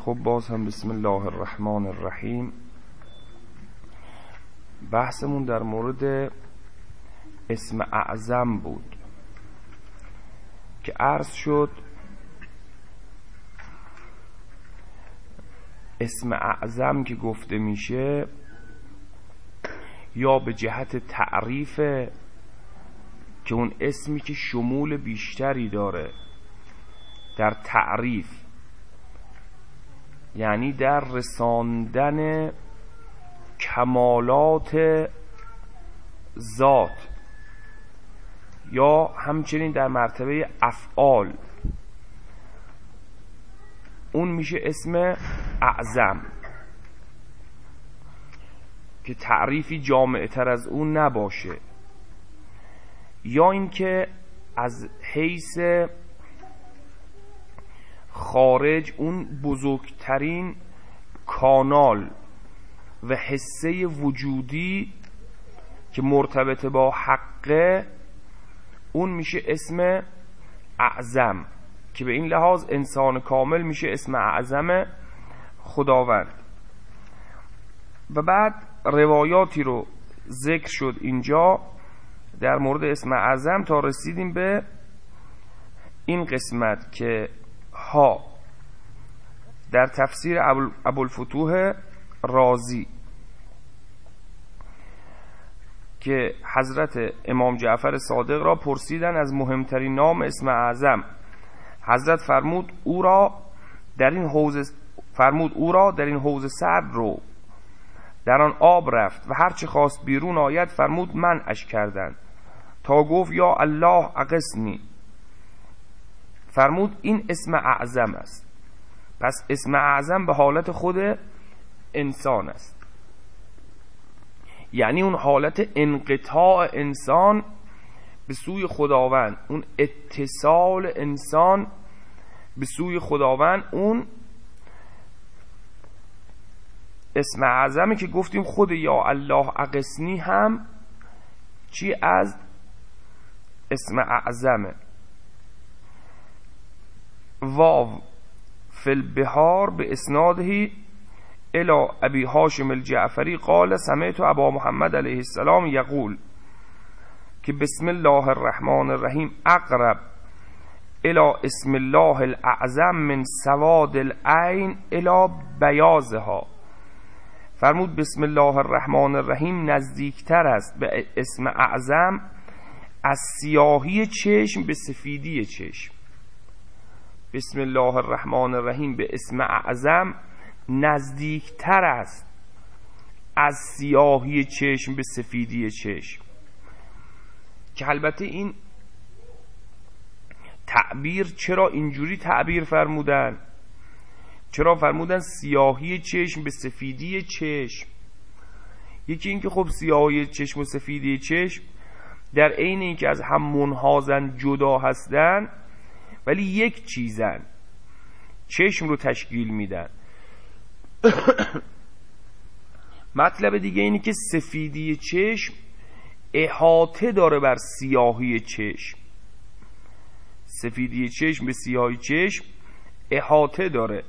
خب باز هم بسم الله الرحمن الرحیم. بحثمون در مورد اسم اعظم بود که عرض شد اسم اعظم که گفته میشه یا به جهت تعریف که اون اسمی که شمول بیشتری داره در تعریف، یعنی در رساندن کمالات ذات، یا همچنین در مرتبه افعال، اون میشه اسم اعظم که تعریفی جامع تر از اون نباشه، یا اینکه از حیث خارج اون بزرگترین کانال و حسه وجودی که مرتبط با حقه، اون میشه اسم اعظم که به این لحاظ انسان کامل میشه اسم اعظم خداوند. و بعد روایاتی رو ذکر شد اینجا در مورد اسم اعظم تا رسیدیم به این قسمت که در تفسیر ابوالفتوح رازی که حضرت امام جعفر صادق را پرسیدن از مهمترین نام اسم اعظم، حضرت فرمود او را در این حوض سرد رو، در آن آب رفت و هرچه خواست بیرون آید فرمود منعش کردند تا گفت یا الله اغثنی، فرمود این اسم اعظم است. پس اسم اعظم به حالت خود انسان است، یعنی اون حالت انقطاع انسان به سوی خداوند، اون اتصال انسان به سوی خداوند، اون اسم اعظمی که گفتیم خود یا الله اغثنی هم چی از اسم اعظمه. واو فی البحار به اسناده الى ابی هاشم الجعفری قال سمعت ابا محمد علیه السلام یقول که بسم الله الرحمن الرحیم اقرب الى اسم الله الاعظم من سواد العین الى بیاضها. فرمود بسم الله الرحمن الرحیم نزدیکتر است به اسم اعظم از سیاهی چشم به سفیدی چشم. بسم الله الرحمن الرحیم به اسم اعظم نزدیکتر است از سیاهی چشم به سفیدی چشم، که البته این تعبیر چرا اینجوری تعبیر فرمودن؟ چرا فرمودن سیاهی چشم به سفیدی چشم؟ یکی این که خب سیاهی چشم و سفیدی چشم در عین این که از هم منحازن، جدا هستن، ولی یک چیزن، چشم رو تشکیل میدن. مطلب دیگه اینی که سفیدی چشم احاطه داره بر سیاهی چشم، سفیدی چشم به سیاهی چشم احاطه داره.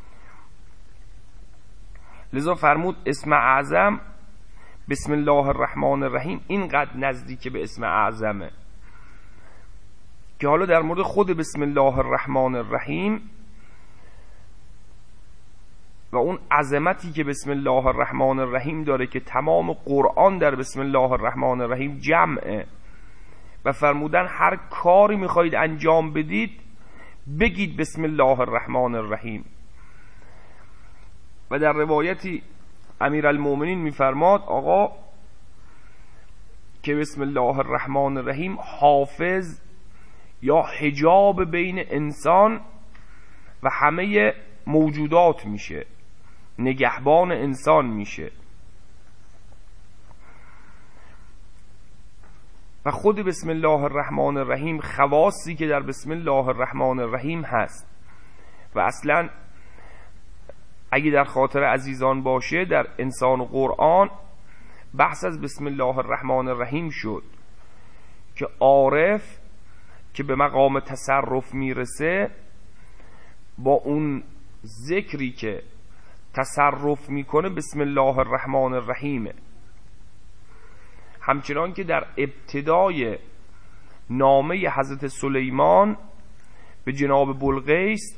لذا فرمود اسم اعظم بسم الله الرحمن الرحیم اینقدر نزدیک به اسم اعظمه که حالا در مورد خود بسم الله الرحمن الرحیم و اون عظمتی که بسم الله الرحمن الرحیم داره که تمام قرآن در بسم الله الرحمن الرحیم جمعه، و فرمودن هر کاری میخواید انجام بدید بگید بسم الله الرحمن الرحیم. و در روایتی امیرالمومنین میفرماد آقا که بسم الله الرحمن الرحیم حافظ یا حجاب بین انسان و همه موجودات میشه، نگهبان انسان میشه. و خود بسم الله الرحمن الرحیم خواصی که در بسم الله الرحمن الرحیم هست، و اصلا اگه در خاطر عزیزان باشه در انسان و قرآن بحث از بسم الله الرحمن الرحیم شد که عارف که به مقام تصرف میرسه با اون ذکری که تصرف میکنه بسم الله الرحمن الرحیمه. همچنان که در ابتدای نامه حضرت سلیمان به جناب بلقیس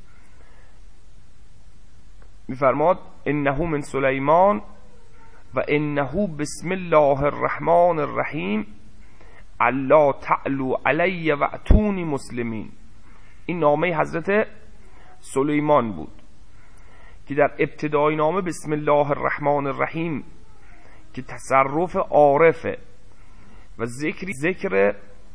میفرماد انه من سلیمان و انه بسم الله الرحمن الرحیم الا تعلو علی و اتونی مسلمین. این نامه حضرت سلیمان بود که در ابتدای نامه بسم الله الرحمن الرحیم که تصرف عارفه و ذکر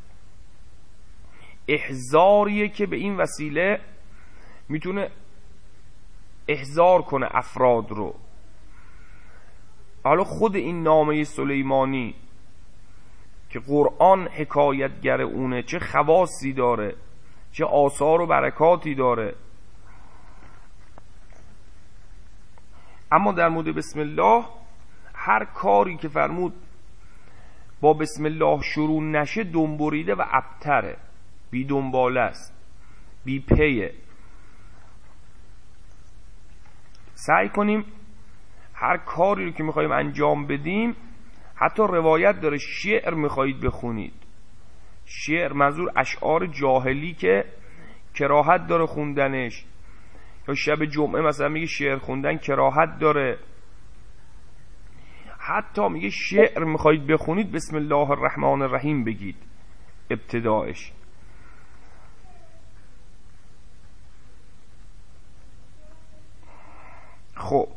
احذاریه که به این وسیله میتونه احذار کنه افراد رو. حالا خود این نامه سلیمانی که قرآن حکایتگر اونه چه خواصی داره، چه آثار و برکاتی داره. اما در مورد بسم الله، هر کاری که فرمود با بسم الله شروع نشه دنبریده و ابتره، بی دنباله است، بی پیه. سعی کنیم هر کاری رو که میخوایم انجام بدیم، حتی روایت داره شعر میخواهید بخونید، شعر منظور اشعار جاهلی که کراهت داره خوندنش، یا شب جمعه مثلا میگه شعر خوندن کراهت داره، حتی میگه شعر میخواهید بخونید بسم الله الرحمن الرحیم بگید ابتدایش. خب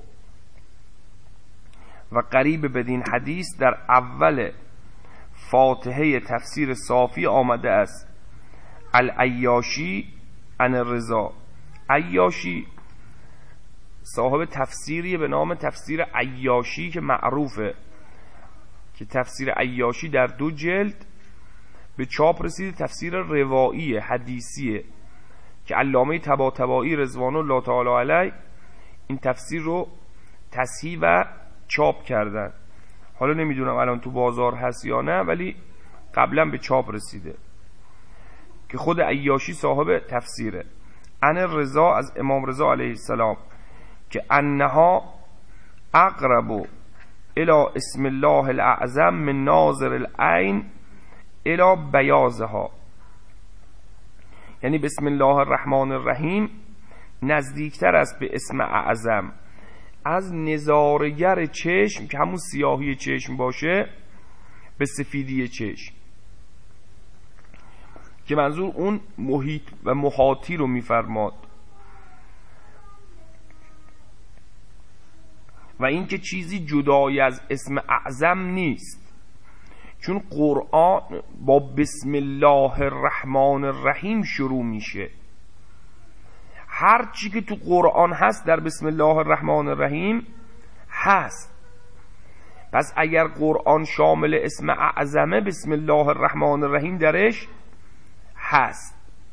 و قریب بدین حدیث در اول فاتحه تفسیر صافی آمده است العیاشی عن الرضا. عیاشی صاحب تفسیری به نام تفسیر عیاشی که معروفه، که تفسیر عیاشی در 2 جلد به چاپ رسیده، تفسیر روایی حدیثیه که علامه طباطبایی رضوان الله تعالی علیه این تفسیر رو تصحیح و چاپ کردن. حالا نمیدونم الان تو بازار هست یا نه، ولی قبلا به چاپ رسیده که خود عیاشی صاحب تفسیره. عن الرضا، از امام رضا علیه السلام، که انها اقرب الى اسم الله الاعظم من ناظر العین الى بیاضها. یعنی بسم الله الرحمن الرحیم نزدیکتر است به اسم اعظم از نظارگر چشم که همون سیاهی چشم باشه به سفیدی چشم، که منظور اون محیط و محاطی رو میفرماد. و این که چیزی جدای از اسم اعظم نیست، چون قرآن با بسم الله الرحمن الرحیم شروع میشه. هر چی که تو قرآن هست در بسم الله الرحمن الرحیم هست. پس اگر قرآن شامل اسم اعظمه، بسم الله الرحمن الرحیم درش هست.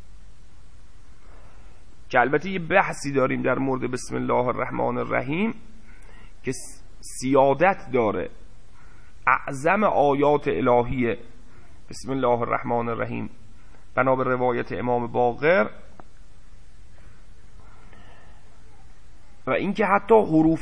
که البته یه بحثی داریم در مورد بسم الله الرحمن الرحیم که سیادت داره. اعظم آیات الهیه بسم الله الرحمن الرحیم بنا به روایت امام باقر. و اینکه حتی حروف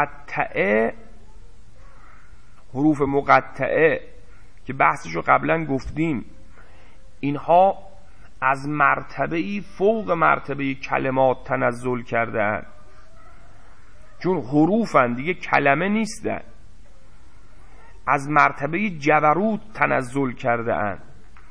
مقطعه که بحثشو قبلا گفتیم، اینها از مرتبه‌ای فوق مرتبه کلمات تنزل کرده‌اند، چون حروفن دیگه کلمه نیستن، از مرتبه جبروت تنزل کرده‌اند.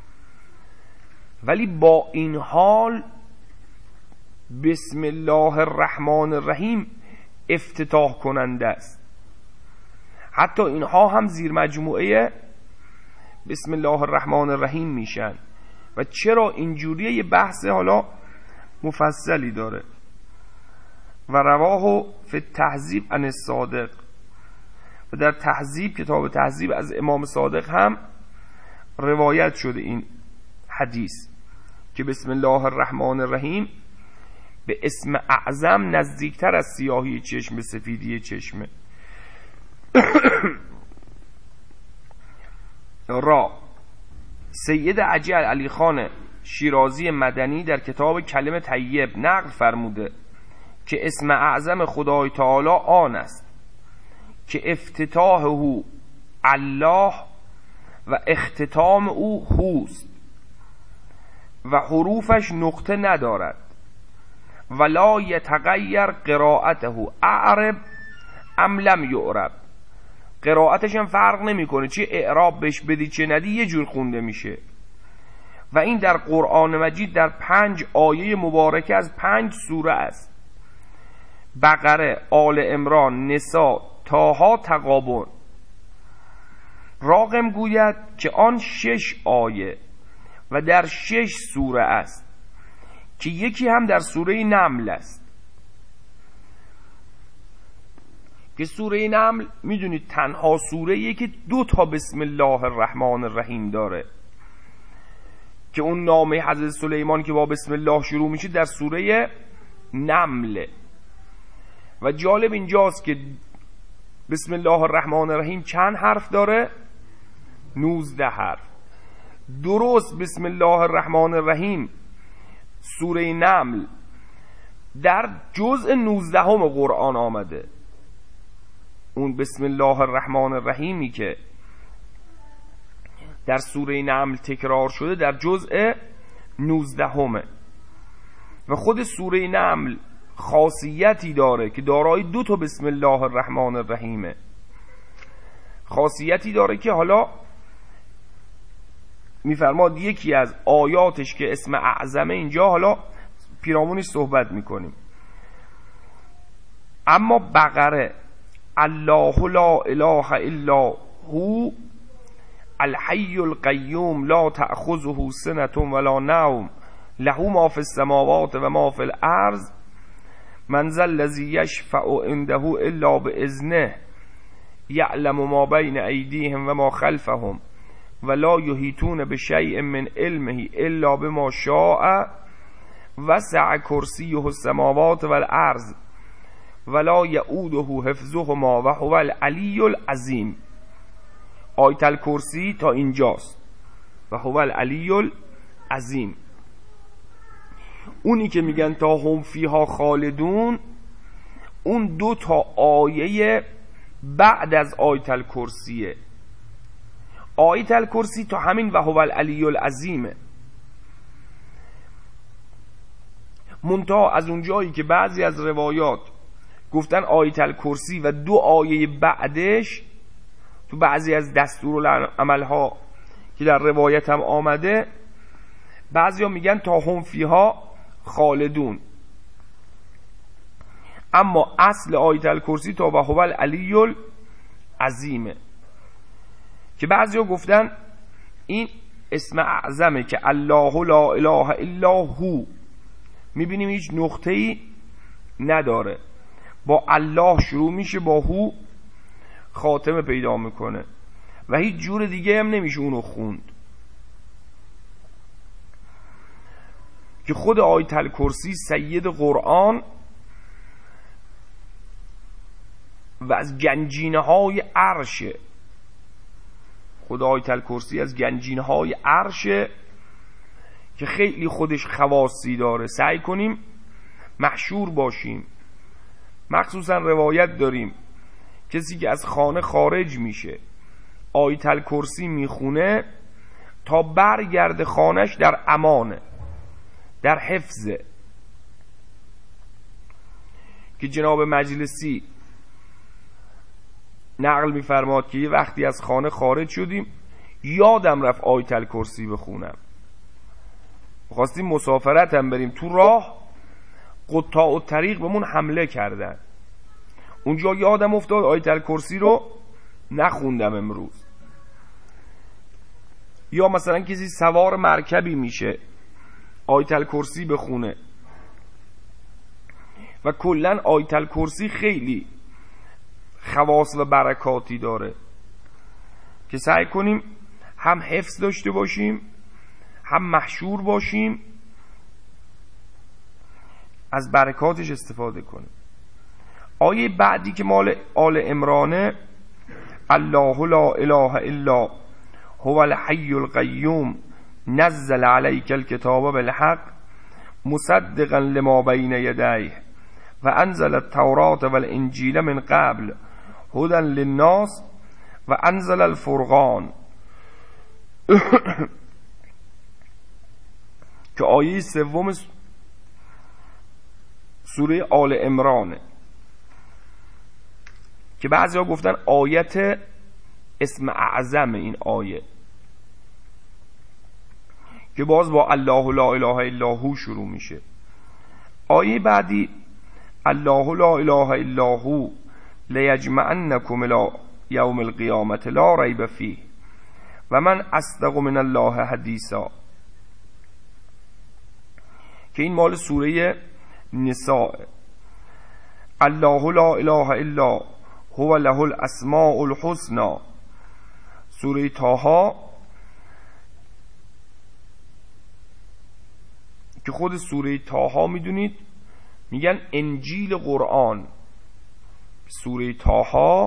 ولی با این حال بسم الله الرحمن الرحیم افتتاح کننده است. حتی اینها هم زیر مجموعه بسم الله الرحمن الرحیم میشن. و چرا اینجوریه یه بحث حالا مفصلی داره. و رواه فی التهذیب عن الصادق، و در تهذیب، کتاب تهذیب، از امام صادق هم روایت شده این حدیث که بسم الله الرحمن الرحیم به اسم اعظم نزدیکتر از سیاهی چشم به سفیدی چشمه. را سید عجل علی خان شیرازی مدنی در کتاب کلم طیب نقل فرموده که اسم اعظم خدای تعالی آن است که افتتاحه الله و اختتام او هوست و حروفش نقطه ندارد ولا یتغیر قراءته اعرب ام لم یعرب. قراءتش هم فرق نمیکنه چه اعراب بهش بدی چه ندی یه جور خونده میشه. و این در قرآن مجید در 5 آیه مبارکه از 5 سوره است: بقره، آل عمران، نساء، طه، تغابن. راغم گوید که آن 6 آیه و در 6 سوره است که یکی هم در سوره نمل است که سوره نمل میدونید تنها سوره‌ایه که 2 تا بسم الله الرحمن الرحیم داره که اون نامه حضرت سلیمان که با بسم الله شروع میشه در سوره نمله. و جالب اینجاست که بسم الله الرحمن الرحیم چند حرف داره؟ 19 حرف. درست بسم الله الرحمن الرحیم سوره نمل در جزء 19 قرآن آمده. اون بسم الله الرحمن الرحیمی که در سوره نمل تکرار شده در جزء 19 و خود سوره نمل خاصیتی داره که دارای 2 تا بسم الله الرحمن الرحیمه. خاصیتی داره که حالا میفرماد یکی از آیاتش که اسم اعظمه اینجا حالا پیرامونش صحبت میکنیم. اما بقره: الله لا اله الا هو الحی القیوم لا تأخذه سنة ولا نوم له ما فی السماوات و ما فی الارض من ذا الذی یشفع عنده الا باذنه یعلم ما بین ایدیهم و ما خلفهم ولا یحیطون بشیء من علمه الا بما شاء وسع کرسیه السماوات والارض ولا یؤوده حفظهما و هو العلی العظیم. آیت الکرسی تا اینجاست و هو العلی العظیم. اونی که میگن تا هم فیها خالدون اون 2 تا آیه بعد از آیت الکرسیه. آیت الکرسی تا همین و هو العلی العظیمه. منتها از اون جایی که بعضی از روایات گفتن آیت الکرسی و 2 آیه بعدش تو بعضی از دستورالعمل‌ها که در روایت هم آمده بعضیا میگن تا هم فیها خالدون، اما اصل آیت الکرسی تا و هو العلی العظیمه که بعضیا گفتن این اسم اعظمه که الله لا اله الا هو. میبینیم هیچ نقطه‌ای نداره، با الله شروع میشه با هو خاتمه پیدا میکنه و هیچ جور دیگه هم نمیشه اونو خوند. که خود آیت الکرسی سید قرآن و از گنجینه های عرشه. خود آیت الکرسی از گنجینه های عرشه که خیلی خودش خواصی داره. سعی کنیم محشور باشیم. مخصوصا روایت داریم کسی که از خانه خارج میشه آیت الکرسی میخونه تا برگرد خانش در امانه، در حفظه. که جناب مجلسی نقل میفرماد که یه وقتی از خانه خارج شدیم یادم رفت آیت الکرسی بخونم، خواستیم مسافرت هم بریم، تو راه قطاع الطریق بهمون حمله کردن، اونجا یادم افتاد آیت الکرسی رو نخوندم امروز. یا مثلا کسی سوار مرکبی میشه آیت الکرسی بخونه. و کلن آیت الکرسی خیلی خواص و برکاتی داره که سعی کنیم هم حفظ داشته باشیم هم محشور باشیم، از برکاتش استفاده کنیم. آیه بعدی که مال آل عمرانه: الله لا اله الا هو الحی القیوم نزل علیک الکتاب بالحق مصدقا لما بین یدیه و انزل التوراة والانجیل من قبل هدى للناس و انزل الفرقان که آیه سوم سوره آل عمرانه که بعضی ها گفتن آیت اسم اعظم این آیه که باز با الله لا اله الا هو شروع میشه. آیه بعدی الله لا اله الا هو لیجمعنکم الی یوم القیامة لا ریب فیه و من اصدق من الله حدیثا که این مال سوره نساء. الله لا اله الا هو له الاسماء الحسنى سوره طه که خود سوره طه میدونید میگن انجیل قرآن. سوره طه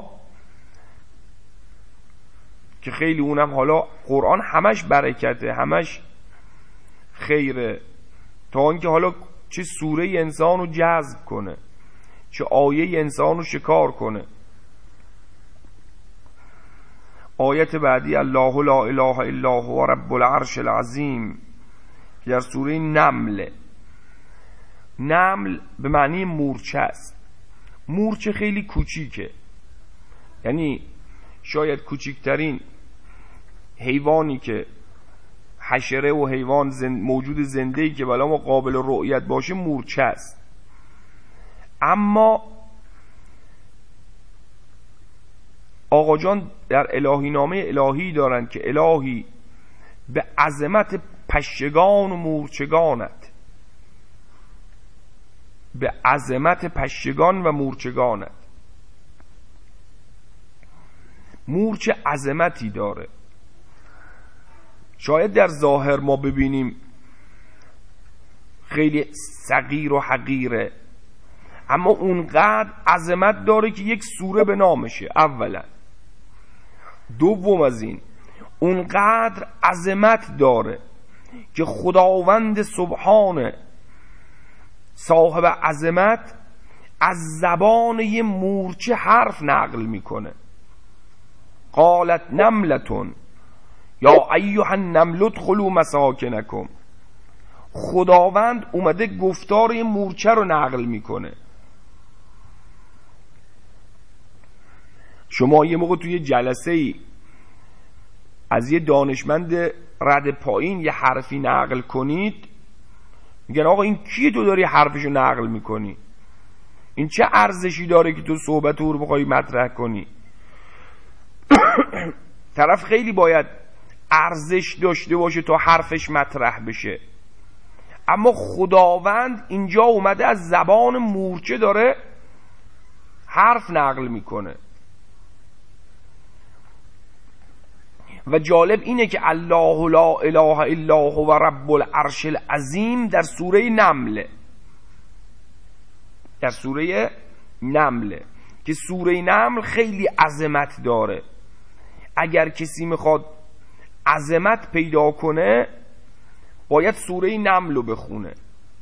که خیلی اونم حالا قرآن همش برکته، همش خیره، تا اینکه حالا چه سوره انسان رو جذب کنه، چه آیه انسان رو شکار کنه. آیت بعدی الله لا اله الا هو رب العرش العظیم که در سوره نمل. نمل به معنی مورچه است. مورچه خیلی کوچیکه، یعنی شاید کوچکترین حیوانی که حشره و حیوان موجود زنده‌ای که بلا ما قابل رؤیت باشه مورچه است. اما آقا جان در الهی نامه الهی دارند که الهی به عظمت پشگان و مورچگانت، به عظمت پشگان و مورچگانت. مورچه عظمتی داره، شاید در ظاهر ما ببینیم خیلی صغیر و حقیره، اما اونقدر عظمت داره که یک سوره به نامشه. اولا. دوم از این اونقدر عظمت داره که خداوند سبحانه صاحب عظمت از زبان یه مورچه حرف نقل میکنه. قالت نملتون یا ایها النمل ادخلوا مساکنکم. خداوند اومده گفتار یه مورچه رو نقل میکنه. شما یه موقع توی جلسه ای از یه دانشمند رد پایین یه حرفی نقل کنید، میگن آقا این کیه تو داری حرفشو نقل میکنی؟ این چه ارزشی داره که تو صحبت او رو بخوای مطرح کنی؟ طرف خیلی باید ارزش داشته باشه تا حرفش مطرح بشه، اما خداوند اینجا اومده از زبان مورچه داره حرف نقل میکنه. و جالب اینه که الله لا اله الا هو رب العرش العظیم در سوره نمله، در سوره نمله که سوره نمل خیلی عظمت داره. اگر کسی میخواد عظمت پیدا کنه باید سوره نمل رو بخونه.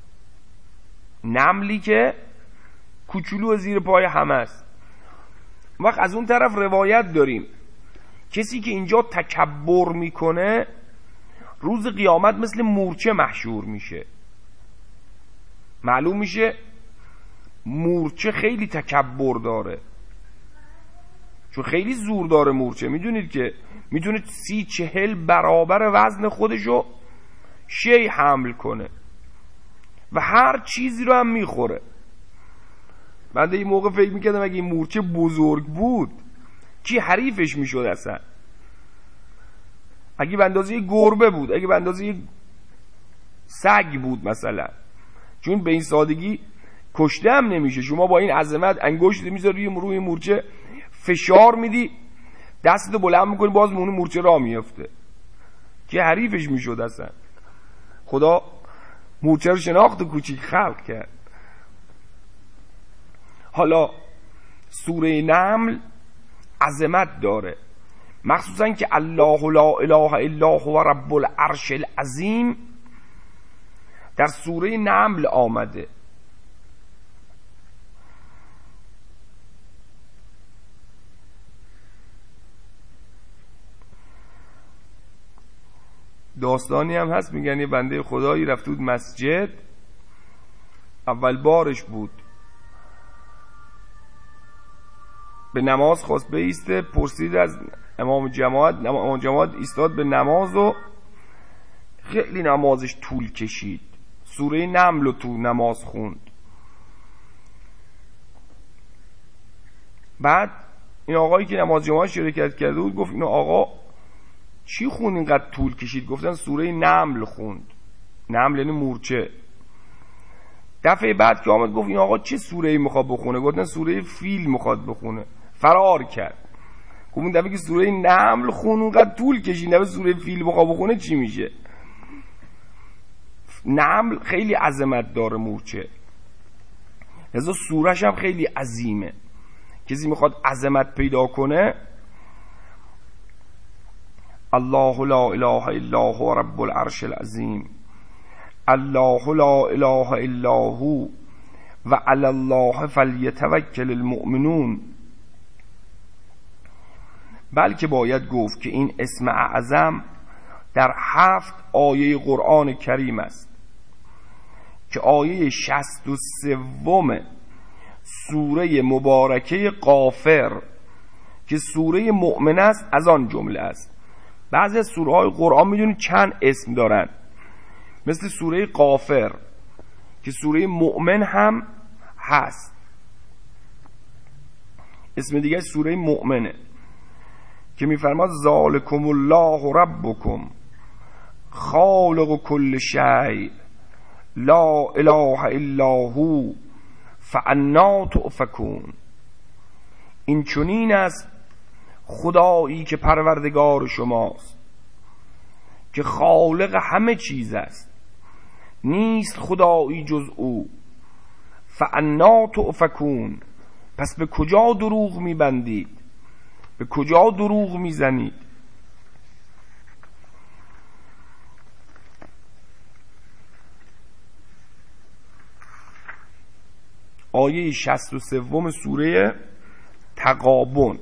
نملی که کوچولو زیر پای همه است. وقت از اون طرف روایت داریم کسی که اینجا تکبر میکنه روز قیامت مثل مورچه محشور میشه. معلوم میشه مورچه خیلی تکبر داره، چون خیلی زور داره مورچه. میدونید که میتونه 30-40 برابر وزن خودشو شی حمل کنه و هر چیزی رو هم میخوره. من این موقع فکر میکردم اگه این مورچه بزرگ بود کی حریفش میشد اصلا؟ اگه به اندازه گربه بود، اگه به اندازه سگ بود مثلا، چون به این سادگی کشته هم نمیشه. شما با این عظمت انگشت میذاری روی مورچه فشار میدی، دستتو بلند میکنی، باز اون مورچه راه میفته. که حریفش میشد اصلا؟ خدا مورچه رو شناخت و کوچیک خلق کرد. حالا سوره نمل عظمت داره، مخصوصا که الله لا اله الا هو رب العرش العظیم در سوره نمل آمده. داستانی هم هست، میگن یه بنده خدایی رفت بود مسجد، اول بارش بود، به نماز خواست بایسته، پرسید از امام جماعت ایستاد به نماز و خیلی نمازش طول کشید، سوره نمل رو تو نماز خوند. بعد این آقایی که نماز جماعت شرکت کرده بود گفت اینو آقا چی خوند اینقدر طول کشید؟ گفتن سوره نمل خوند. نمل یعنی مورچه. دفعه بعد که آمد گفت این آقا چه سوره‌ای میخواد بخونه؟ گفتن سوره فیل میخواد بخونه. فرار کرد. گفت اون دفعه که سوره نمل خون اونقدر طول کشید، دفعه سوره فیل بخواد بخونه چی میشه؟ نمل خیلی عظمت داره، مورچه، لذا سورش هم خیلی عظیمه. کسی میخواد عظمت پیدا کنه، الله لا اله الا هو رب العرش العظیم، الله لا اله الا هو و علی الله فلیتوکل المؤمنون. بلکه باید گفت که این اسم اعظم در 7 آیه قرآن کریم است که آیه 63 سوره مبارکه غافر که سوره مؤمن است از آن جمله است. بعضی از سوره های قرآن میدونید چند اسم دارن، مثل سوره غافر که سوره مؤمن هم هست، اسم دیگه سوره مؤمنه که میفرماد ذالکم الله ربکم خالق کل شیء لا اله الا هو فانا تؤفکون. این چنین است خدایی که پروردگار شماست که خالق همه چیز است، نیست خدایی جز او. فانا تؤفکون، پس به کجا دروغ میبندید؟ به کجا دروغ میزنید؟ آیه 63 سوره تغابن.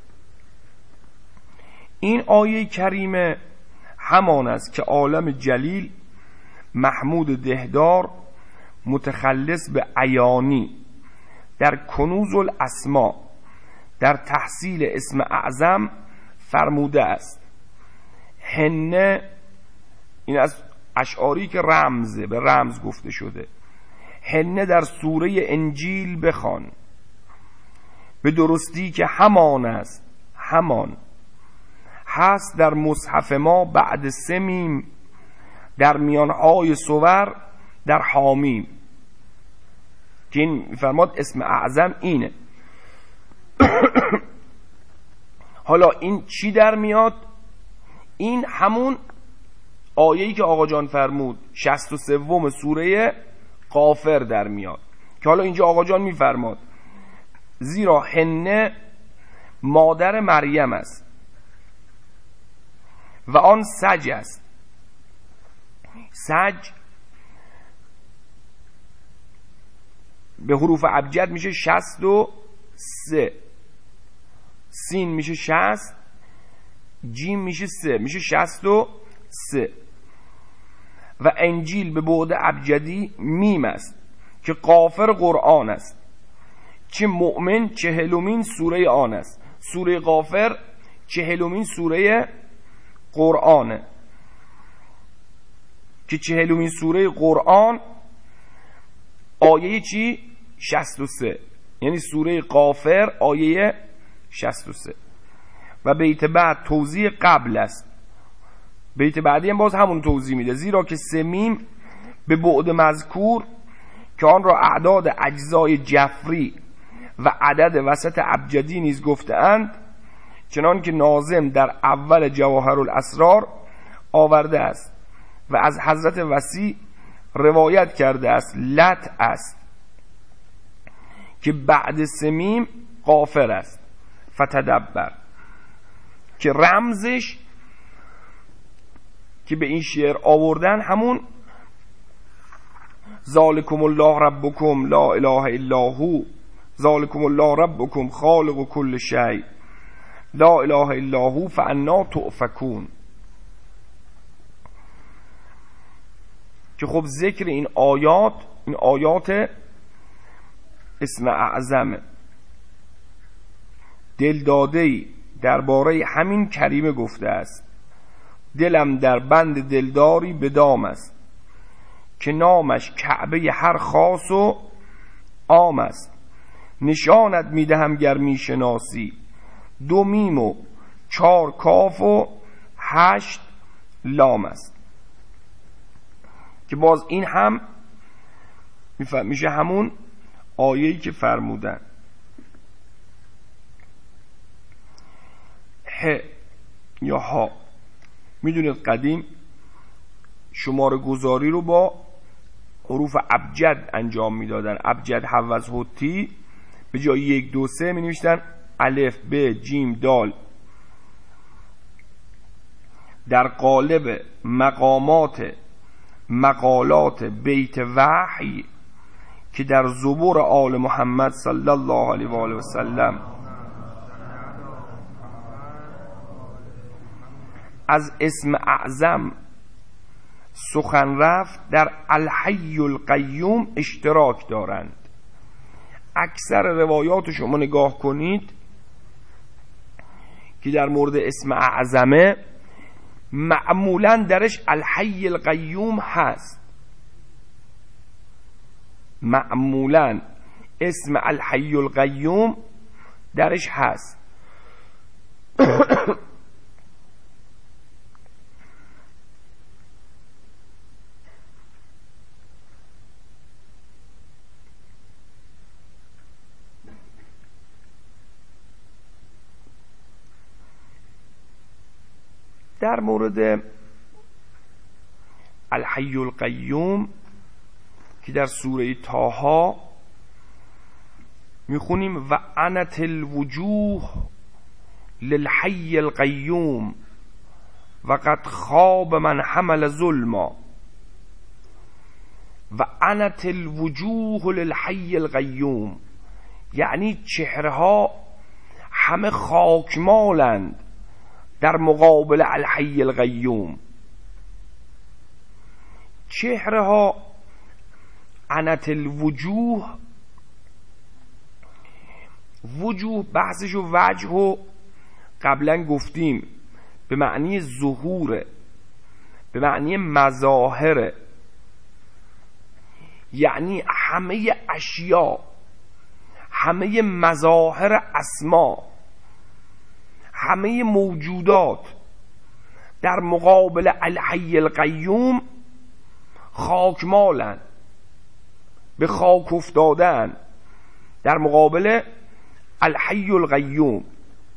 این آیه کریمه همان است که عالم جلیل محمود دهدار متخلص به عیانی در کنوز الاسما در تحصیل اسم اعظم فرموده است. هنه، این از اشعاری که رمزه، به رمز گفته شده، هنه در سوره انجیل بخوان به درستی که همان است، همان هست در مصحف ما بعد 3 میم در میانهای صور در حامیم، که این میفرماد اسم اعظم اینه. حالا این چی در میاد؟ این همون آیه‌ای که آقا جان فرمود 63 سوره غافر در میاد، که حالا اینجا آقا جان میفرماد زیرا هنه مادر مریم است و آن سج است. سج به حروف ابجد میشه 63، سین میشه 60، جیم میشه 3، میشه 63. و انجیل به بعد ابجدی میم است که غافر قرآن است، چه مؤمن 40مین سوره آن است. سوره غافر 40مین سوره قرآنه که 40مین سوره قرآن آیه چی؟ 63، یعنی سوره غافر آیه 63. و بیت بعد توضیح قبل است، بیت بعدی هم باز همون توضیح میده، زیرا که 3 میم به بعد مذکور که آن را اعداد اجزای جفری و عدد وسط ابجدی نیز گفته‌اند، چنان که ناظم در اول جواهر الاسرار آورده است و از حضرت وصی روایت کرده است لط است که بعد 3 میم غافر است. فتدبر که رمزش که به این شعر آوردن همون ذالکم الله ربکم لا اله الا هو، ذالکم الله ربکم خالق کل شیء لا اله الا هو فانا تؤفکون. که خب ذکر این آیات اسم اعظمه. دلداده‌ای درباره همین کریمه گفته است: دلم در بند دلداری به دام است، که نامش کعبه هر خاص و عام است. نشانت میدهم گر میشناسی، 2 میم و 4 کاف و 8 لام است. که باز این هم میشه همون آیه‌ای که فرمودن. ه یا ها، میدونید قدیم شماره گذاری رو با حروف ابجد انجام میدادن. ابجد حوض حتی، به جای 1 2 3 می نوشتن الف ب جیم دال. در قالب مقالات بیت وحی که در زبور آل محمد صلی الله علیه و آله و سلم از اسم اعظم سخن رفت، در الحی القیوم اشتراک دارند. اکثر روایات شما نگاه کنید که در مورد اسم اعظمه معمولا درش الحی القیوم هست. معمولا اسم الحی القیوم درش هست. در مورد الحی القیوم که در سوره طه میخونیم: و عنت الوجوه للحی القیوم و قد خاب من حمل ظلما. و عنت الوجوه للحی القیوم یعنی چهرها همه خاکمالند در مقابل الحی القیوم. چهرها عنت الوجوه، وجوه بحثش و وجه و قبلا گفتیم به معنی ظهوره، به معنی مظاهره، یعنی همه اشیا، همه مظاهر اسما، همه موجودات در مقابل الحی القیوم خاکمالن، به خاک افتادن در مقابل الحی القیوم.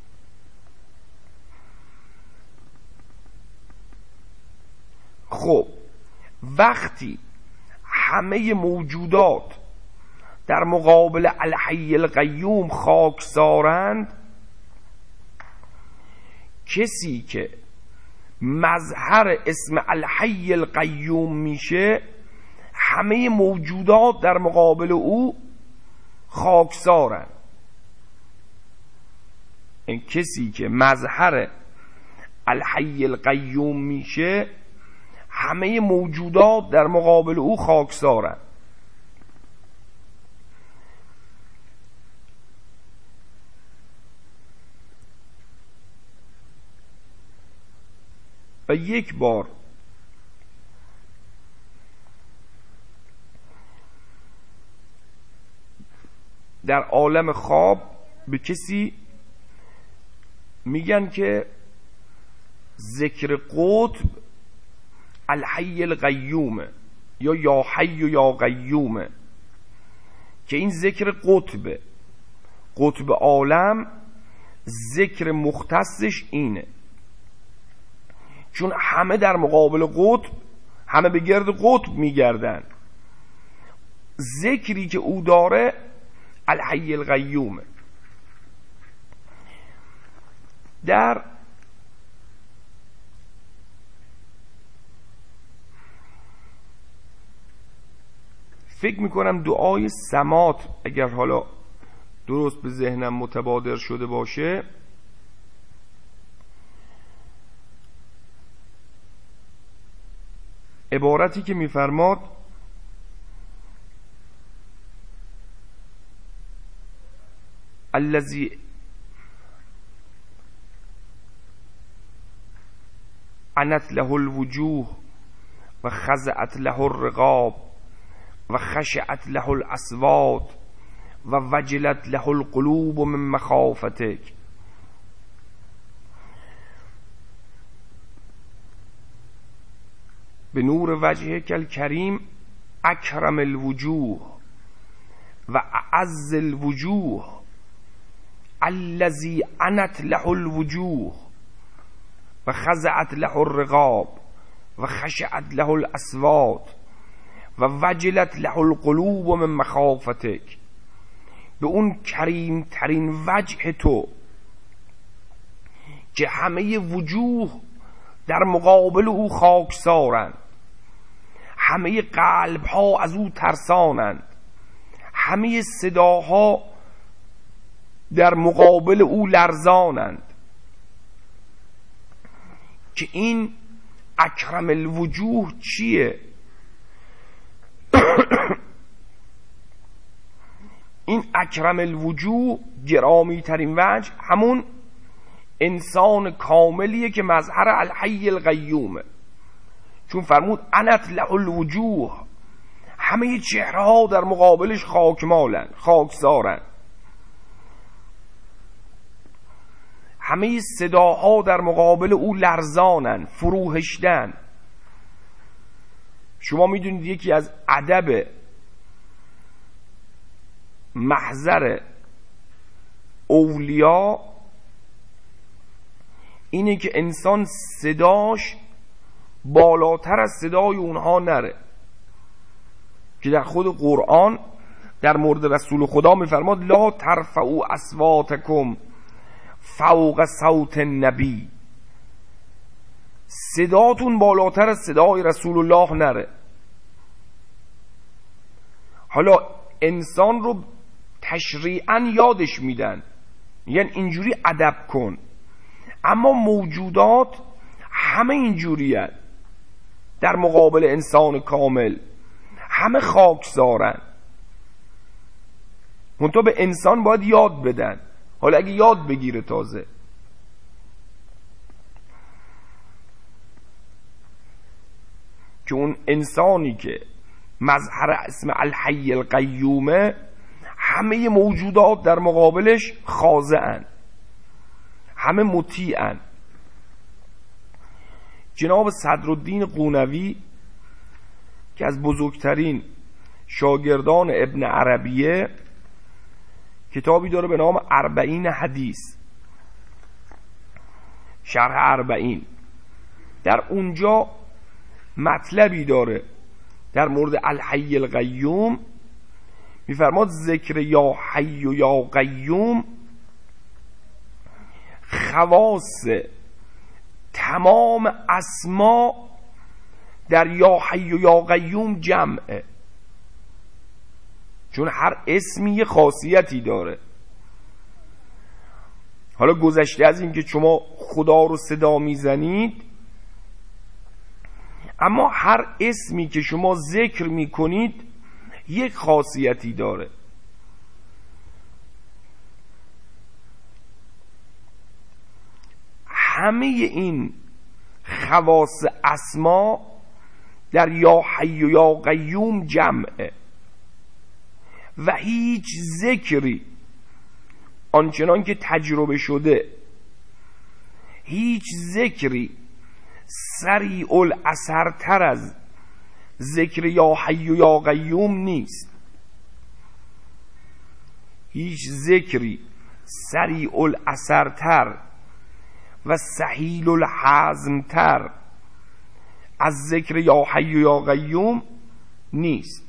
خب وقتی همه موجودات در مقابل الحی القیوم خاکسارند، کسی که مظهر اسم الحی القیوم میشه همه موجودات در مقابل او خاکسارند. این کسی که مظهر الحی القیوم میشه همه موجودات در مقابل او خاکسارند. و یک بار در عالم خواب به کسی میگن که ذکر قطب الحی القیومه یا حی و یا قیومه، که این ذکر قطب عالم ذکر مختصش اینه، چون همه در مقابل قطب، همه به گرد قطب میگردن. ذکری که او داره الحی القیومه. در فکر میکنم دعای سمات اگر حالا درست به ذهنم متبادر شده باشه، عبارتی که میفرماد الذی عنت له الوجوه و خضعت له الرقاب و خشعت له الاصوات و وجلت له القلوب من مخافتک. به نور وجهک الکریم اکرم الوجوه و اعز الوجوه الذی عنت له الوجوه و خضعت له الرقاب و خشعت له الاصوات و وجلت له القلوب من مخافتک. به اون کریم ترین وجه تو که همه وجوه در مقابل او خاکسارند، همه قلب ها از او ترسانند، همه صداها در مقابل او لرزانند، که این اکرم الوجوه چیه؟ این اکرم الوجوه، گرامی ترین وجه، همون انسان کاملیه که مظهر الحی القیومه. چون فرمود عنت له الوجوه، همه چهره ها در مقابلش خاکمالن، خاکسارن، همه صداها در مقابل او لرزانن، فروهشتن. شما میدونید یکی از ادب محضر اولیا اینه که انسان صداش بالاتر از صدای اونها نره، که در خود قرآن در مورد رسول خدا میفرماد لا ترفعوا اصواتکم فوق صوت النبی، صداتون بالاتر از صدای رسول الله نره. حالا انسان رو تشریعاً یادش میدن، یعنی اینجوری ادب کن، اما موجودات همه اینجوری هست در مقابل انسان کامل، همه خاکسارن. منتها به انسان باید یاد بدن. حالا اگه یاد بگیره تازه، که اون انسانی که مظهر اسم الحی القیومه، همه موجودات در مقابلش خاضعن، همه مطیعن. جناب صدرالدین قونوی که از بزرگترین شاگردان ابن عربیه، کتابی داره به نام 40 حدیث، شرح 40. در اونجا مطلبی داره در مورد الحی القیوم، میفرماد ذکر یا حی و یا قیوم خواص تمام اسما در یا حی و یا قیوم جمعه، چون هر اسمی یه خاصیتی داره. حالا گذشته از این که شما خدا رو صدا میزنید، اما هر اسمی که شما ذکر میکنید یک خاصیتی داره. همه این خواص اسما در یا حی و یا قیوم جمعه و هیچ ذکری آنچنان که تجربه شده، هیچ ذکری سریع الاثرتر از ذکر یا حی و یا قیوم نیست. هیچ ذکری سریع الاثرتر و سهیل الهضمتر از ذکر یا حی و یا قیوم نیست،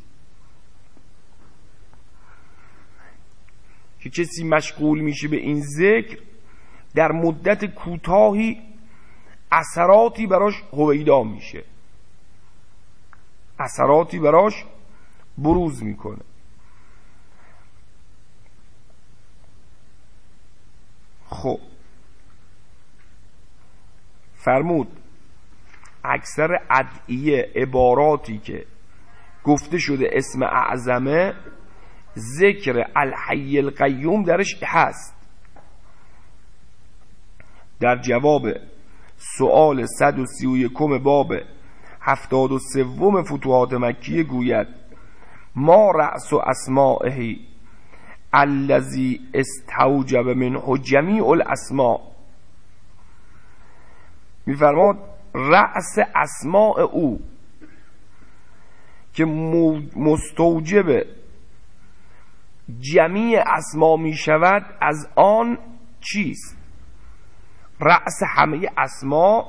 که کسی مشغول میشه به این ذکر، در مدت کوتاهی اثراتی براش هویدا میشه، اثراتی براش بروز میکنه. خب فرمود اکثر ادعیه عباراتی که گفته شده اسم اعظمه ذکر الحی القیوم درش هست. در جواب سؤال 131 باب 73 فتوحات مکیه گوید ما رأس اسمائه الذی استوجب منه جمیع الاسماء. میفرماد رأس اسماء او که مستوجب جمیع اسما می شود از آن چیست؟ رأس همه اسما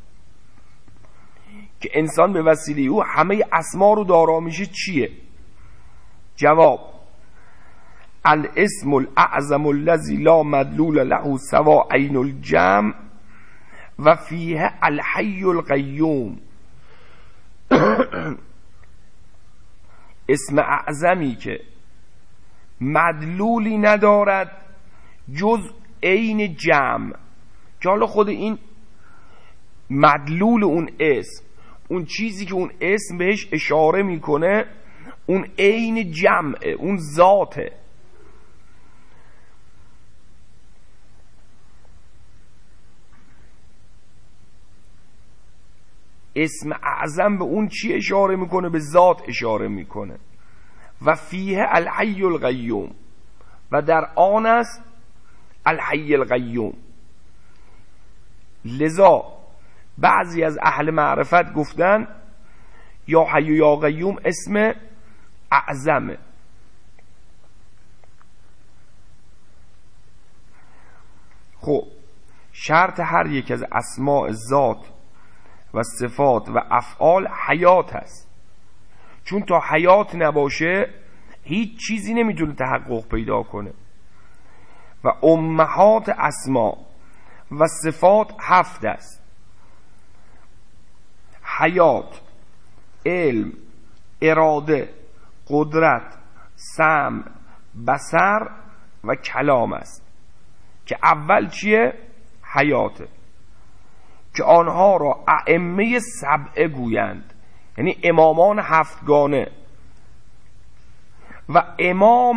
که انسان به وسیله او همه اسما رو دارا میشه چیه؟ جواب الاسم الاعظم الذی لا مدلول له سوا عین الجمع و فیه الحی القیوم. اسم اعظمی که مدلولی ندارد جز عین جمع، که حالا خود این مدلول اون اسم، اون چیزی که اون اسم بهش اشاره میکنه، اون عین جمعه، اون ذاته. اسم اعظم به اون چی اشاره میکنه؟ به ذات اشاره میکنه. و فیه الحی القیوم، و در آن است الحی القیوم. لذا بعضی از اهل معرفت گفتن یا حی یا قیوم اسم اعظمه. خب شرط هر یک از اسماء ذات و صفات و افعال حیات هست، چون تا حیات نباشه هیچ چیزی نمیتونه تحقق پیدا کنه. و امهات اسما و صفات 7 است: حیات، علم، اراده، قدرت، سمع، بصر و کلام است. که اول چیه؟ حیاته، که آنها را ائمه 7 گویند، یعنی امامان 7گانه. و امام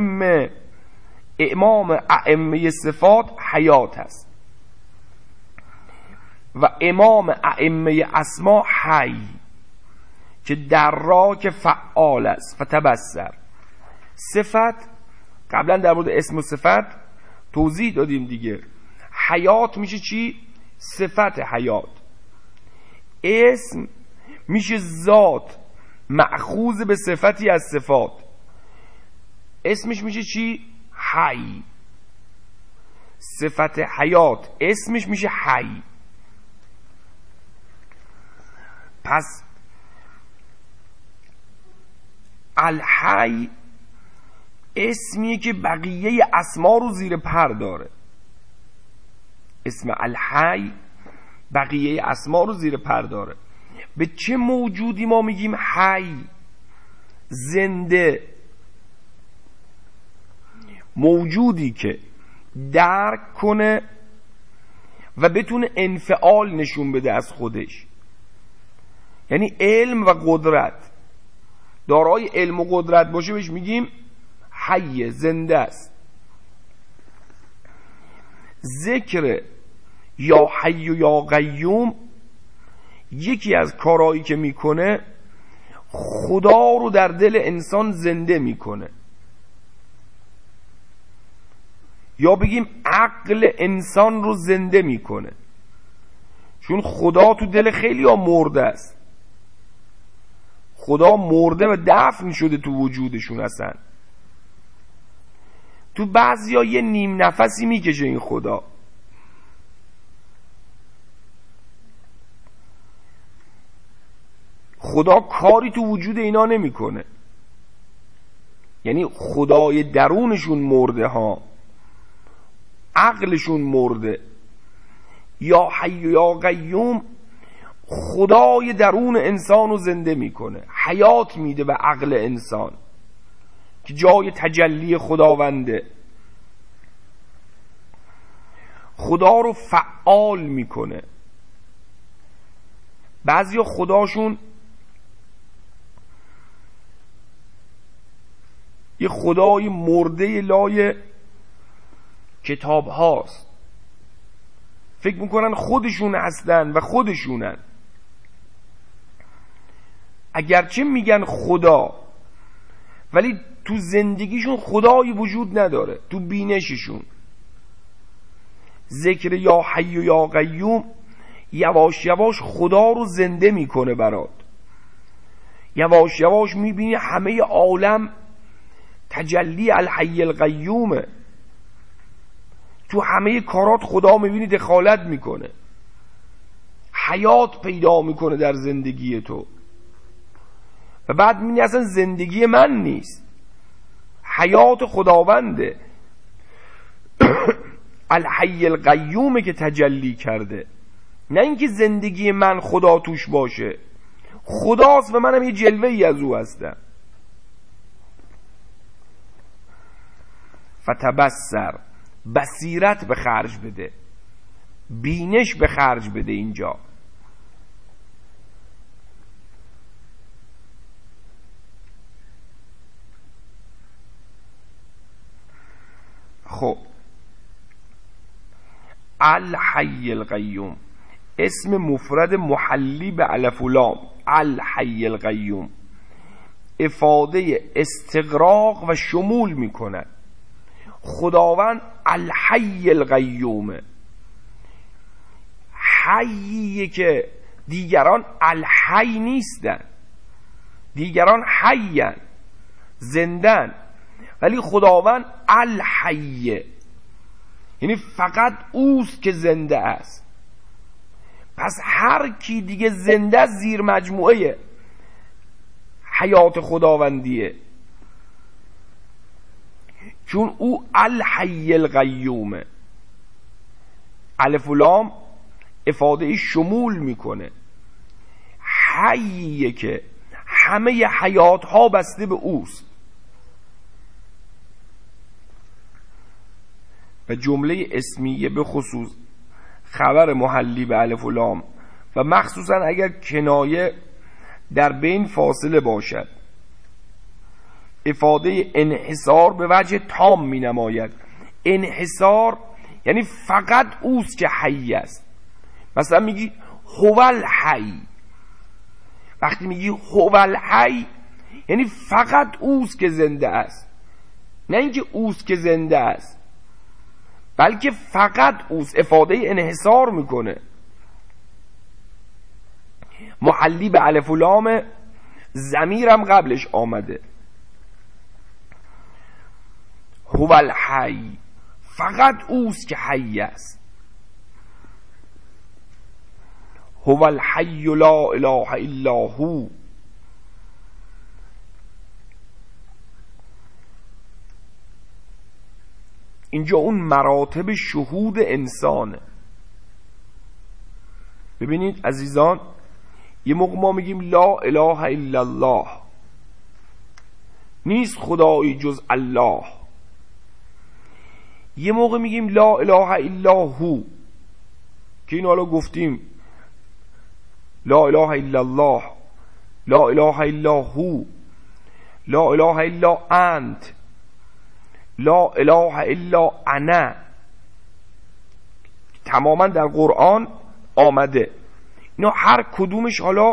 ائمه صفات حیات است، و امام ائمه اسما حی، که دراک فعال است. فتبصر. صفت قبلا در مورد اسم و صفت توضیح دادیم دیگه. حیات میشه چی؟ صفت حیات. اسم میشه ذات مأخوذ به صفتی از صفات، اسمش میشه چی؟ حی. صفت حیات اسمش میشه حی. پس الحی اسمیه که بقیه اسما رو زیر پر داره. اسم الحی بقیه اسما رو زیر پر داره. به چه موجودی ما میگیم حی؟ زنده. موجودی که درک کنه و بتونه انفعال نشون بده از خودش، یعنی علم و قدرت. دارای علم و قدرت باشه بهش میگیم حی، زنده است. ذکر یا حی و یا قیوم یکی از کارهایی که میکنه خدا رو در دل انسان زنده میکنه، یا بگیم عقل انسان رو زنده میکنه. چون خدا تو دل خیلی ها مرده است، خدا مرده و دفن شده تو وجودشون هستن. تو بعضی ها یه نیم نفسی میکشه این خدا. خدا کاری تو وجود اینا نمیکنه، یعنی خدای درونشون مرده ها، عقلشون مرده. یا حی یا قیوم خدای درون انسان رو زنده میکنه، حیات میده به عقل انسان که جای تجلی خداونده. خدا رو فعال میکنه. بعضیا خداشون یه خدای مرده لای کتاب هاست، فکر میکنن خودشون هستن و خودشونن، اگرچه میگن خدا ولی تو زندگیشون خدایی وجود نداره. تو بینششون ذکر یا حی و یا قیوم یواش یواش خدا رو زنده میکنه برات. یواش یواش میبینی همه عالم تجلی الحی القیومه. تو همه کارات خدا میبینی دخالت میکنه، حیات پیدا میکنه در زندگی تو. و بعد میبینی اصلا زندگی من نیست، حیات خداونده. الحی القیومه که تجلی کرده، نه اینکه زندگی من خدا توش باشه. خداست و منم یه جلوه ای از او هستم. فتبصر، بصیرت به خرج بده، بینش به خرج بده. اینجا خب الحی القیوم اسم مفرد محلی به الف و لام. الحی القیوم افاده استغراق و شمول میکند. خداوند الحی القیومه، حییه که دیگران الحی نیستن، دیگران حیین زندن، ولی خداوند الحیه، یعنی فقط اوست که زنده است. پس هر کی دیگه زنده زیر مجموعه حیات خداوندیه، چون او الحی القیومه. الف و لام افاده شمول میکنه. حییه که همه حیات ها بسته به اوست. و جمله اسمیه به خصوص خبر محلی به الف و لام و مخصوصا اگر کنایه در بین فاصله باشد افاده انحصار به وجه تام می نماید. انحصار یعنی فقط اوست که حی است. مثلا میگی هو الحی، وقتی میگی هو الحی یعنی فقط اوست که زنده است، نه اینکه اوست که زنده است، بلکه فقط اوست. افاده انحصار میکنه. محلی به الف و لام، ضمیرم قبلش آمده. هو الحی، فقط اوست که حی است. هو الحی لا اله الا هو. اینجا اون مراتب شهود انسانه. ببینید عزیزان، یه موقع ما میگیم لا اله الا الله، نیست خدایی جز الله. یه موقع میگیم لا اله الا هو، که این حالا گفتیم لا اله الا الله، لا اله الا هو، لا اله الا انت، لا اله الا انا. تماما در قرآن آمده. اینا هر کدومش حالا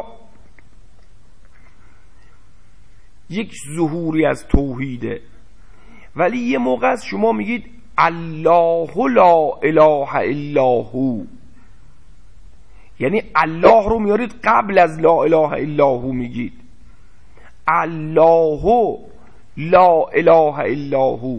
یک ظهوری از توحیده. ولی یه موقع از شما میگید الله لا اله الا هو، یعنی الله رو میارید قبل از لا اله الا هو، میگید الله لا اله الا هو.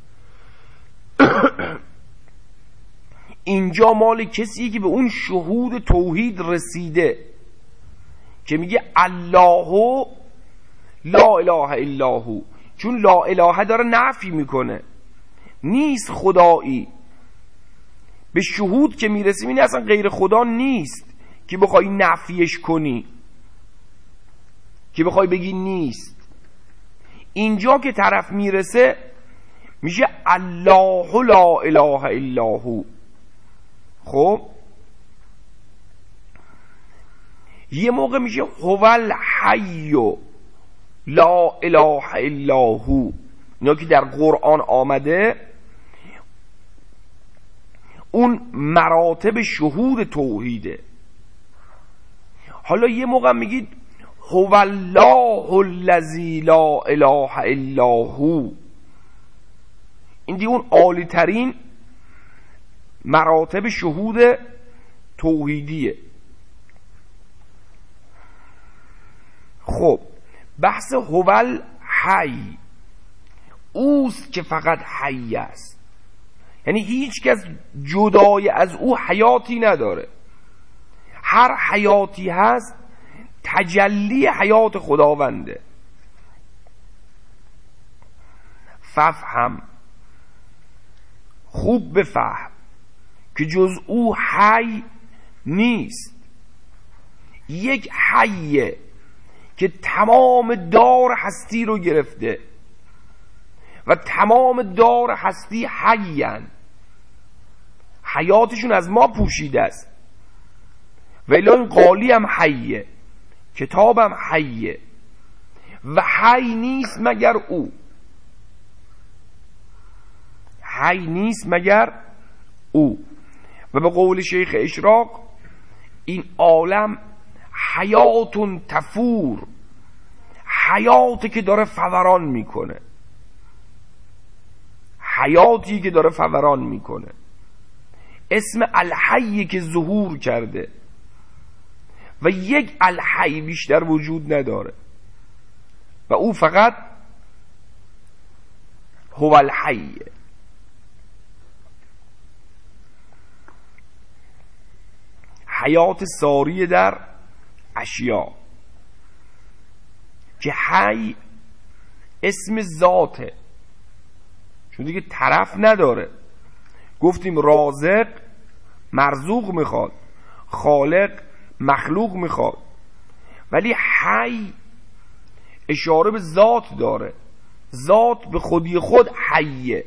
اینجا مال کسی که به اون شهود توحید رسیده که میگه الله لا اله الا هو، چون لا اله داره نفی میکنه، نیست خدایی. به شهود که میرسیم این اصلا غیر خدا نیست که بخوای نفیش کنی، که بخوای بگی نیست. اینجا که طرف میرسه میشه الله لا اله الا هو. خب یه موقع میشه هو الحی لا اله الا هو. اینا که در قرآن آمده اون مراتب شهود توحیده. حالا یه موقع میگید هو الله الذی لا اله الا هو، این دیگه اون عالی ترین مراتب شهود توحیدیه. خب بحث هو الحی اوست که فقط حی است، یعنی هیچ کس جدای از او حیاتی نداره. هر حیاتی هست تجلی حیات خداونده. ففهم، خوب بفهم که جز او حی نیست. یک حیه که تمام دار هستی رو گرفته و تمام دار هستی حیان، حیاتشون از ما پوشیده است. ولی این قالی هم حیه، کتابم حیه و حی نیست مگر او، حی نیست مگر او. و به قول شیخ اشراق این عالم حیاتون تفور، حیاتی که داره فوران میکنه، حیاتی که داره فوران میکنه. اسم الحی که ظهور کرده و یک الحی بیشتر وجود نداره و او فقط هو الحی. حیات ساری در اشیا که حی اسم ذاته، چون دیگه طرف نداره. گفتیم رازق مرزوق میخواد، خالق مخلوق میخواد، ولی حی اشاره به ذات داره، ذات به خودی خود حیه.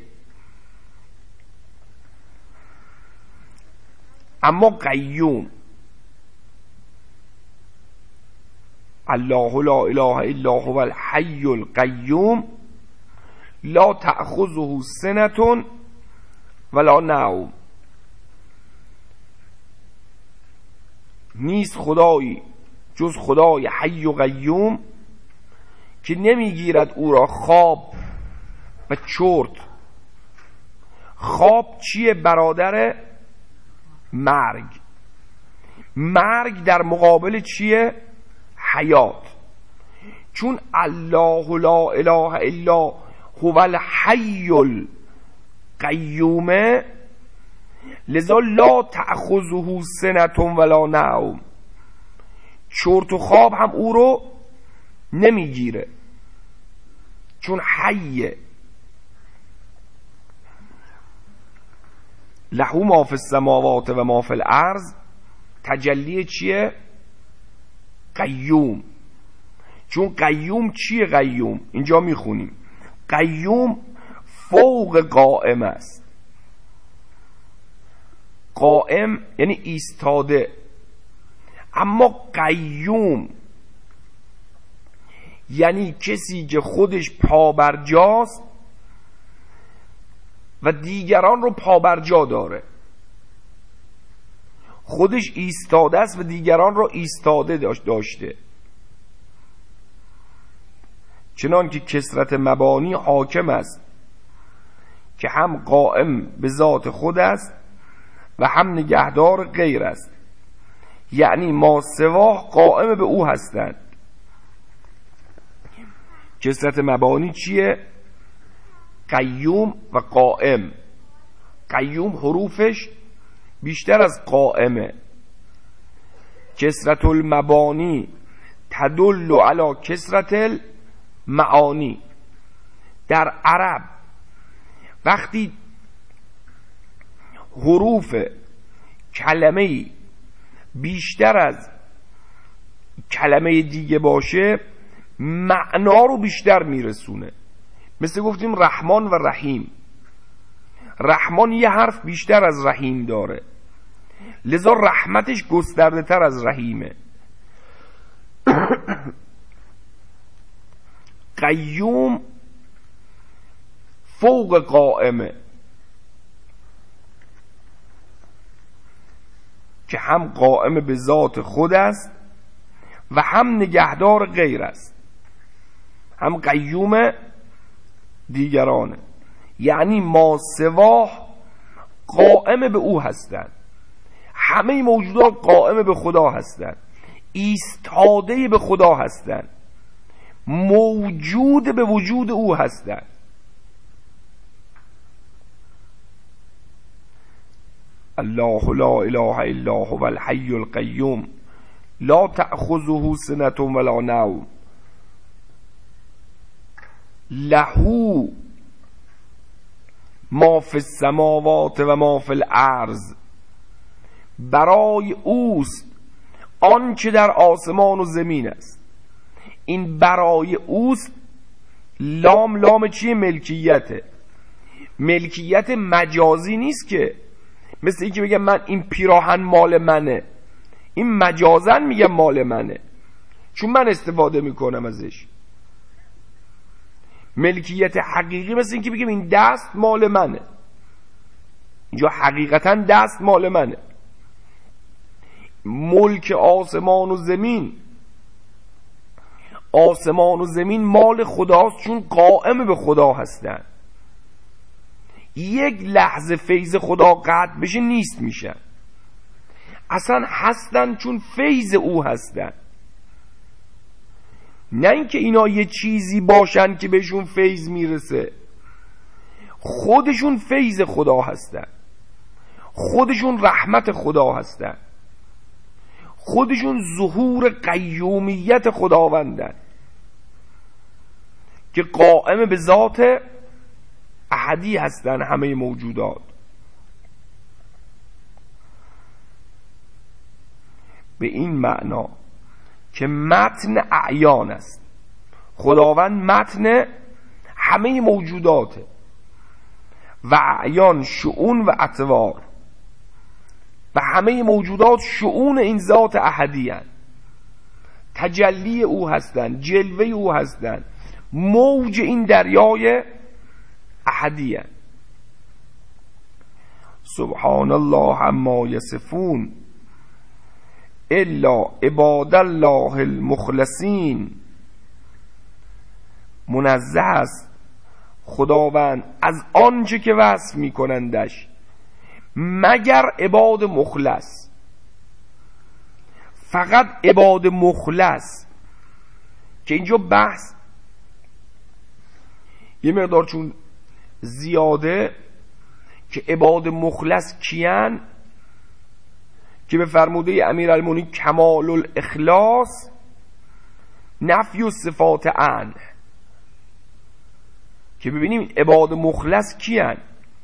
اما قیوم، الله لا اله الا هو الحی القیوم لا تأخذه سنة ولا نوم. نیست خدایی جز خدای حی و قیوم که نمیگیرد او را خواب و چرت. خواب چیه؟ برادر مرگ. مرگ در مقابل چیه؟ حیات. چون الله لا اله الا هو الحی القیوم لذا لا تأخذه سنة ولا نوم، چرت و خواب هم او رو نمیگیره چون حیه. له ما فی السماوات و ما فی الارض، تجلی چیه؟ قیوم. چون قیوم چیه؟ قیوم اینجا میخونیم قیوم فوق قائم است. قائم یعنی ایستاده، اما قیوم یعنی کسی که خودش پابرجاست و دیگران رو پابرجا داره. خودش ایستاده است و دیگران رو ایستاده داشته. چنان که کثرت مبانی حاکم است که هم قائم به ذات خود است و هم نگهدار غیر است، یعنی ما سواه قائم به او هستند. کثرت مبانی چیه؟ قیوم و قائم. قیوم حروفش بیشتر از قائمه. کثرت المبانی تدل علی کثرت المعانی. در عرب وقتی حروف کلمه بیشتر از کلمه دیگه باشه معنا رو بیشتر میرسونه. مثل گفتیم رحمان و رحیم. رحمان یه حرف بیشتر از رحیم داره، لذا رحمتش گسترده تر از رحیمه. قیوم فوق قائمه، که هم قائم به ذات خود است و هم نگهدار غیر است، هم قیوم دیگرانه، یعنی ما سواه قائم به او هستند. همه موجودات قائم به خدا هستند، ایستاده به خدا هستند، موجود به وجود او هستند. الله لا اله الا هو الحی القیوم لا تأخذه سنة ولا نوم له ما فی السماوات و ما فی الارض. برای اوست آنچه در آسمان و زمین است. این برای اوست، لام چیه؟ ملکیته. ملکیت مجازی نیست که مثل این که بگم من این پیراهن مال منه، این مجازن میگم مال منه چون من استفاده میکنم ازش. ملکیت حقیقی مثل این که بگم این دست مال منه، اینجا حقیقتا دست مال منه. ملک آسمان و زمین، آسمان و زمین مال خداست چون قائم به خدا هستن. یک لحظه فیض خدا قطع بشه نیست میشن، اصلا هستن چون فیض او هستن. نه اینکه اینا یه چیزی باشن که بهشون فیض میرسه، خودشون فیض خدا هستن، خودشون رحمت خدا هستن، خودشون ظهور قیومیت خداوندن که قائم به ذات احدی هستن همه موجودات. به این معنا که متن اعیان است، خداوند متن همه موجوداته و اعیان شؤون و اطوار، و همه موجودات شؤون این ذات احدی هستند، تجلی او هستند، جلوه او هستند، موج این دریای احدی هستند. سبحان الله عما یصفون الا عباد الله المخلصین. منزه است خداوند از آنچه که وصف میکنندش مگر عباد مخلص. فقط عباد مخلص، که اینجا بحث یه مقدار چون زیاده که عباد مخلص کیان، که به فرموده امیرالمومنین کمال الاخلاص نفی و صفات عنه، که ببینیم عباد مخلص کیان،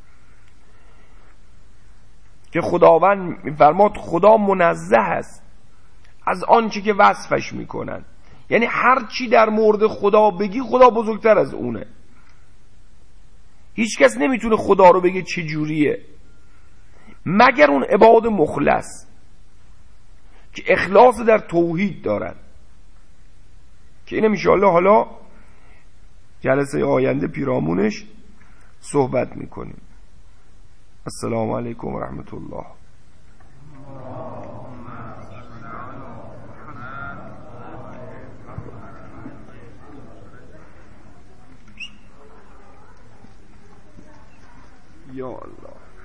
که خداوند میفرماد خدا منزه است از آنچه که وصفش میکنن، یعنی هر چی در مورد خدا بگی خدا بزرگتر از اونه. هیچ کس نمیتونه خدا رو بگه چه جوریه مگر اون عباد مخلص که اخلاص در توحید دارن، که اینم انشاءالله حالا جلسه آینده پیرامونش صحبت میکنیم. السلام علیکم و رحمت الله. یا الله.